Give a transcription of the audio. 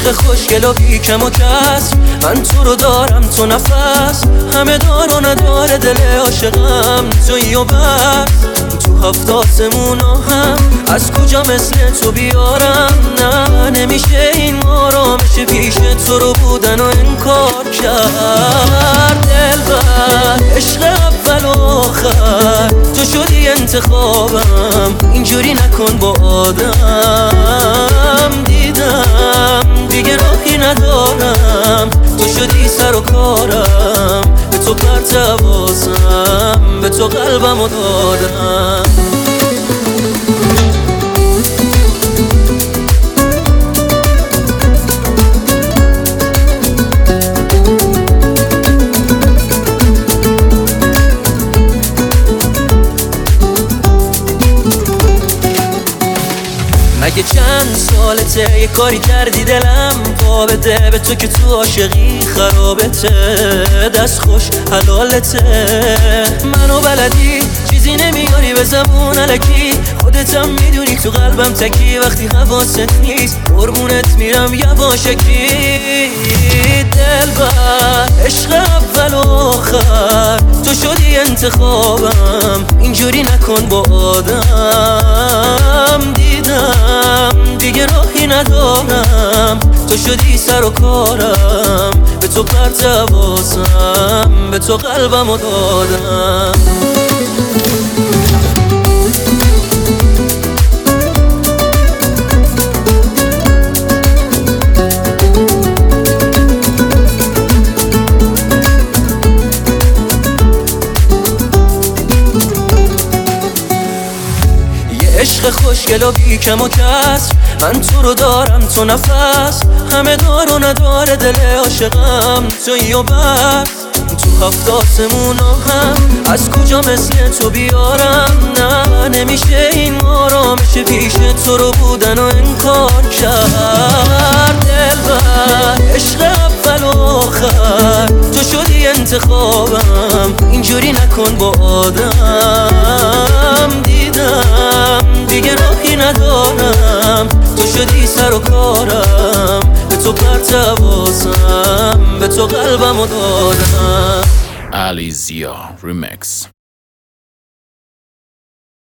عشق خوشگل و بی کم و کس، من تو رو دارم تو نفس، همه دار و نداره دل عاشقم تویی و بس. تو هفت آسمونا هم از کجا مثل تو بیارم؟ نه نمیشه این آرامش پیش تو رو بودن و انکار کرد. دلبر عشق اول و آخر تو شدی انتخابم، اینجوری نکن با آدم. دیدم دیگه راهی ندارم، تو شدی سر و کارم، به تو پرت حواسم، به تو قلبمو دادم. مگه چند سالته یه کاری کردی دلم پا بده به تو که تو عاشقی خرابته، دست خوش حلالته. منو بلدی چیزی نمیاری به زبون الکی، خودتم میدونی تو قلبم تکی، وقتی حواست نیست قربونت میرم یواشکی. دلبر عشق اول و آخر تو شدی انتخابم، اینجوری نکن با آدم. دیدم دیگه راهی ندارم، تو شدی سر و کارم، به تو پرت حواسم، به تو قلبمو دادم. عشق خوشگل و بی کم و کس، من تو رو دارم تو نفس، همه دار و نداره دل عاشقم تویی و بس. تو هفت آسمونا هم از کجا مثل تو بیارم؟ نه نمیشه این آرامش پیش تو رو بودن و انکار کرد. دلبر عشق اول و آخر تو شدی انتخابم، اینجوری نکن با آدم. دیدم دیگه راهی ندارم، تو شدی سر و کارم، به تو پرت حواسم، به تو قلبمو دادم. Alizia Remix.